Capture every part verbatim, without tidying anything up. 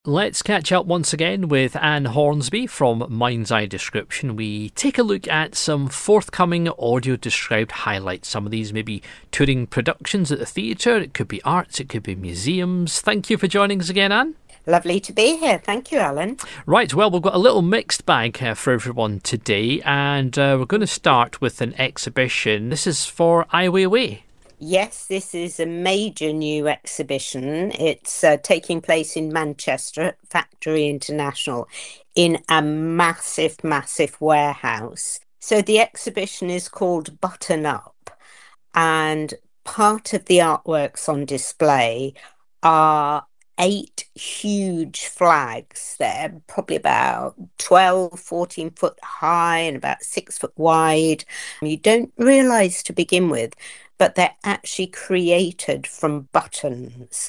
Let's catch up once again with Anne Hornsby from Mind's Eye Description. We take a look at some forthcoming audio-described highlights. Some of these may be touring productions at the theatre, it could be arts, it could be museums. Thank you for joining us again, Anne. Lovely to be here. Thank you, Alan. Right, well, we've got a little mixed bag uh, for everyone today, and uh, we're going to start with an exhibition. This is for Ai Weiwei. Yes, this is a major new exhibition. It's uh, taking place in Manchester at Factory International in a massive, massive warehouse. So the exhibition is called Button Up, and part of the artworks on display are eight huge flags. They're probably about twelve, fourteen foot high and about six foot wide. You don't realise to begin with, but they're actually created from buttons.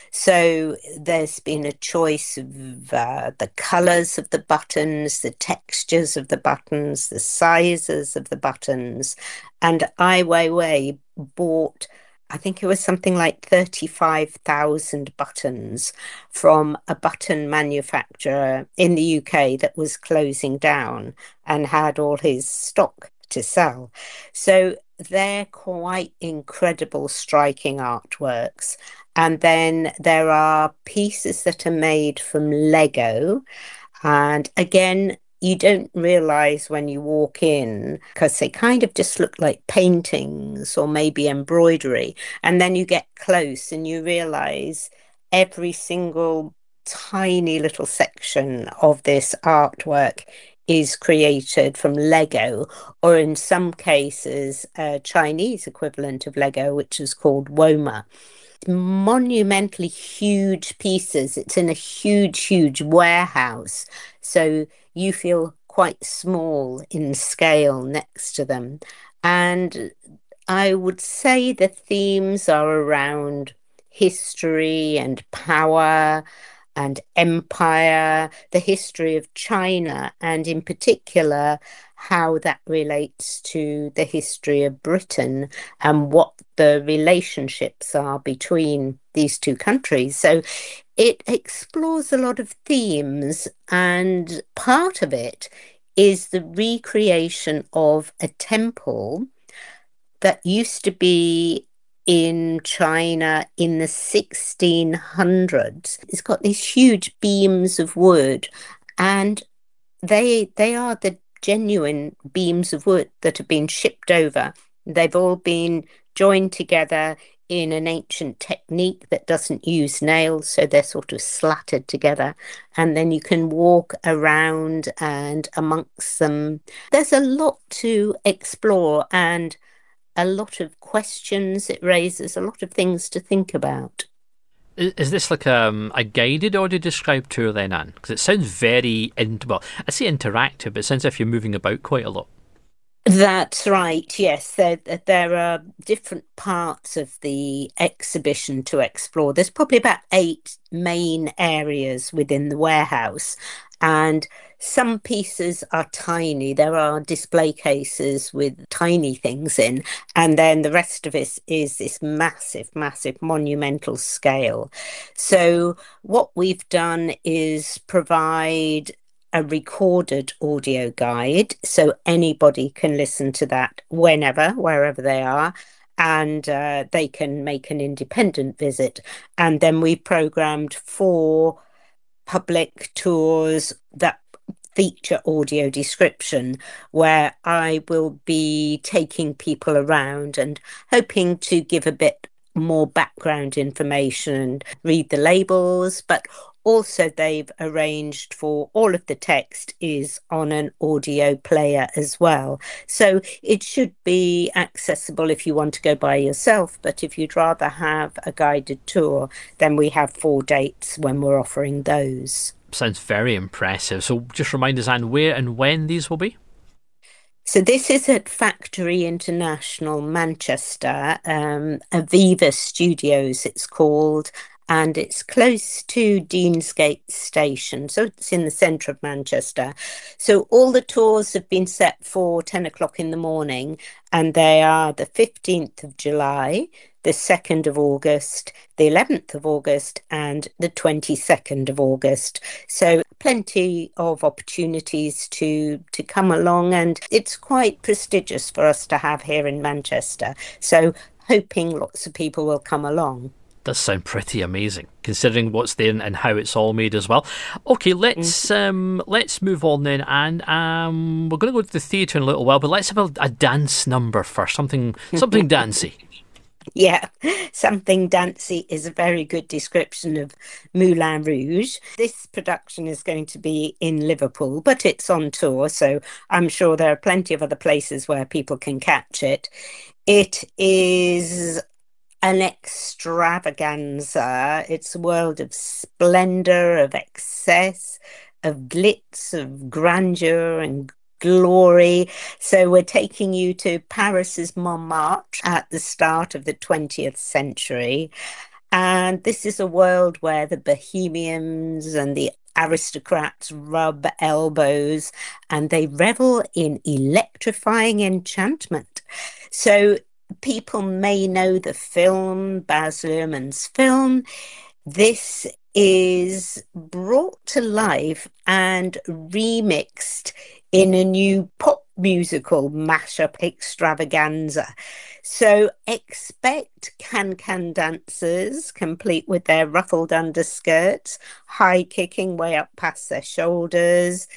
So there's been a choice of uh, the colours of the buttons, the textures of the buttons, the sizes of the buttons. And Ai Weiwei bought, I think it was something like thirty-five thousand buttons from a button manufacturer in the U K that was closing down and had all his stock to sell. So they're quite incredible, striking artworks. And then there are pieces that are made from Lego. And again, you don't realise when you walk in because they kind of just look like paintings or maybe embroidery. And then you get close and you realise every single tiny little section of this artwork is created from Lego, or in some cases, a Chinese equivalent of Lego, which is called Woma. Monumentally huge pieces. It's in a huge, huge warehouse. So you feel quite small in scale next to them. And I would say the themes are around history and power and empire, the history of China, and in particular, how that relates to the history of Britain and what the relationships are between these two countries. So it explores a lot of themes, and part of it is the recreation of a temple that used to be in China in the sixteen hundreds. It's got these huge beams of wood, and they they are the genuine beams of wood that have been shipped over. They've all been joined together in an ancient technique that doesn't use nails, so they're sort of slatted together, and then you can walk around and amongst them. There's a lot to explore and a lot of questions it raises, a lot of things to think about. Is, is this like um, a guided audio described tour then, Anne? Because it sounds very, in, well, I say interactive, but it sounds as if you're moving about quite a lot. That's right, yes. There, there are different parts of the exhibition to explore. There's probably about eight main areas within the warehouse, and some pieces are tiny. There are display cases with tiny things in, and then the rest of it is this massive, massive monumental scale. So what we've done is provide a recorded audio guide, so anybody can listen to that whenever, wherever they are, and uh, they can make an independent visit. And then we programmed four public tours that feature audio description, where I will be taking people around and hoping to give a bit more background information and read the labels, but also they've arranged for all of the text is on an audio player as well. So it should be accessible if you want to go by yourself, but if you'd rather have a guided tour, then we have four dates when we're offering those. Sounds very impressive. So just remind us, Anne, where and when these will be? So this is at Factory International, Manchester, um, Aviva Studios it's called, and it's close to Deansgate Station, so it's in the centre of Manchester. So all the tours have been set for ten o'clock in the morning, and they are the fifteenth of July, the second of August, the eleventh of August, and the twenty-second of August. So plenty of opportunities to, to come along, and it's quite prestigious for us to have here in Manchester. So hoping lots of people will come along. Does sound pretty amazing, considering what's there and how it's all made as well. Okay, let's mm. um, let's move on then, and um, we're going to go to the theatre in a little while, but let's have a, a dance number first, something something dancey. Yeah, something dancey is a very good description of Moulin Rouge. This production is going to be in Liverpool, but it's on tour, so I'm sure there are plenty of other places where people can catch it. It is an extravaganza. It's a world of splendour, of excess, of glitz, of grandeur and glory. So we're taking you to Paris's Montmartre at the start of the twentieth century. And this is a world where the bohemians and the aristocrats rub elbows and they revel in electrifying enchantment. So people may know the film, Baz Luhrmann's film. This is brought to life and remixed in a new pop musical mashup extravaganza. So expect can-can dancers, complete with their ruffled underskirts, high kicking way up past their shoulders.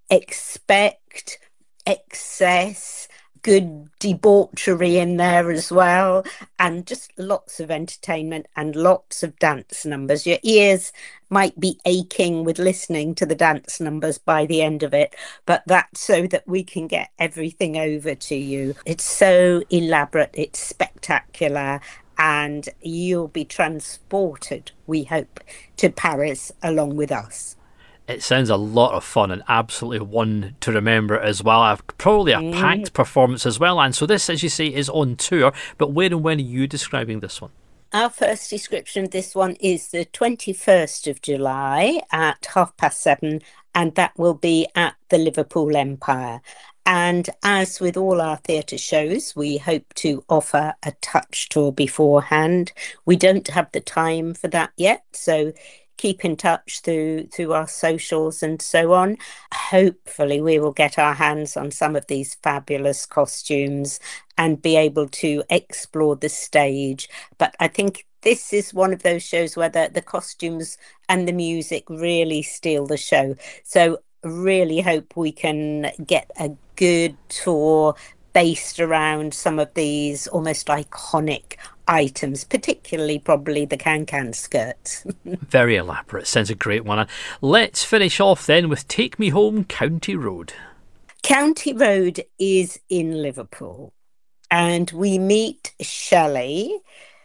Expect excess, good debauchery in there as well, and just lots of entertainment and lots of dance numbers. Your ears might be aching with listening to the dance numbers by the end of it, but that's so that we can get everything over to you. It's so elaborate, it's spectacular, and you'll be transported, we hope, to Paris along with us. It sounds a lot of fun and absolutely one to remember as well. I've probably a mm. packed performance as well. And so this, as you say, is on tour. But where and when are you describing this one? Our first description of this one is the twenty-first of July at half past seven, and that will be at the Liverpool Empire. And as with all our theatre shows, we hope to offer a touch tour beforehand. We don't have the time for that yet, so keep in touch through through our socials and so on. Hopefully we will get our hands on some of these fabulous costumes and be able to explore the stage. But I think this is one of those shows where the, the costumes and the music really steal the show. So really hope we can get a good tour based around some of these almost iconic items, particularly probably the can-can skirts. Very elaborate. Sounds a great one. Let's finish off then with Take Me Home, County Road. County Road is in Liverpool, and we meet Shelley.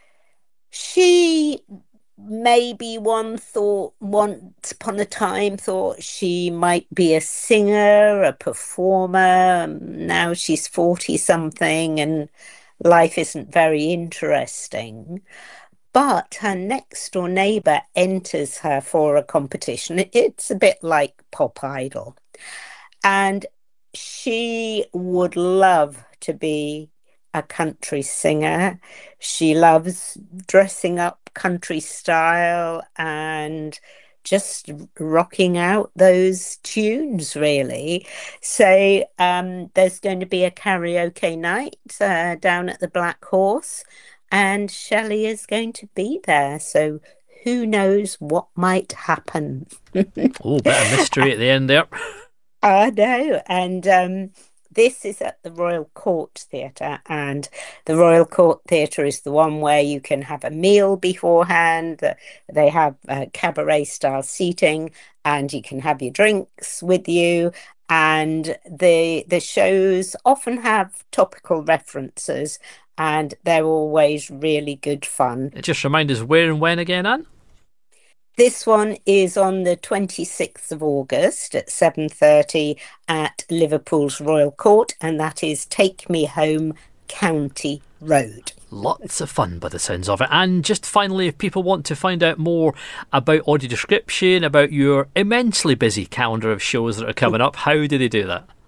She maybe one thought once upon a time thought she might be a singer, a performer. Now she's forty something and life isn't very interesting. But her next door neighbour enters her for a competition. It's a bit like Pop Idol. And she would love to be a country singer. She loves dressing up country style and just rocking out those tunes, really. So um, there's going to be a karaoke night uh, down at the Black Horse, and Shelley is going to be there. So who knows what might happen? Oh, bit of mystery at the end there. I know. And um, this is at the Royal Court Theatre, and the Royal Court Theatre is the one where you can have a meal beforehand. They have uh, cabaret-style seating, and you can have your drinks with you. And the the shows often have topical references, and they're always really good fun. Just remind us where and when again, Anne? This one is on the twenty-sixth of August at seven thirty at Liverpool's Royal Court, and that is Take Me Home, County Road. Lots of fun by the sounds of it. And just finally, if people want to find out more about audio description, about your immensely busy calendar of shows that are coming up, how do they do that?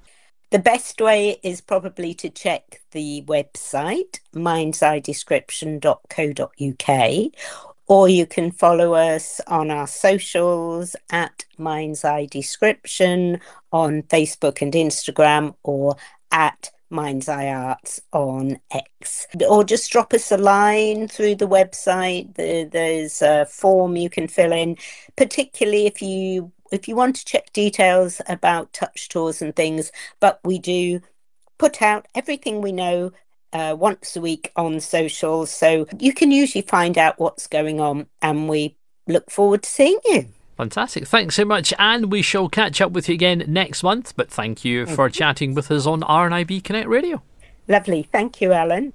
The best way is probably to check the website, minds eye description dot co dot uk, or you can follow us on our socials at Minds Eye Description on Facebook and Instagram, or at Minds Eye Arts on X. Or just drop us a line through the website. There's a form you can fill in, particularly if you if you want to check details about touch tours and things. But we do put out everything we know uh, once a week on socials, so you can usually find out what's going on, and we look forward to seeing you. Fantastic. Thanks so much, Anne. We shall catch up with you again next month, but thank you for chatting with us on R N I B Connect Radio. Lovely. Thank you, Alan.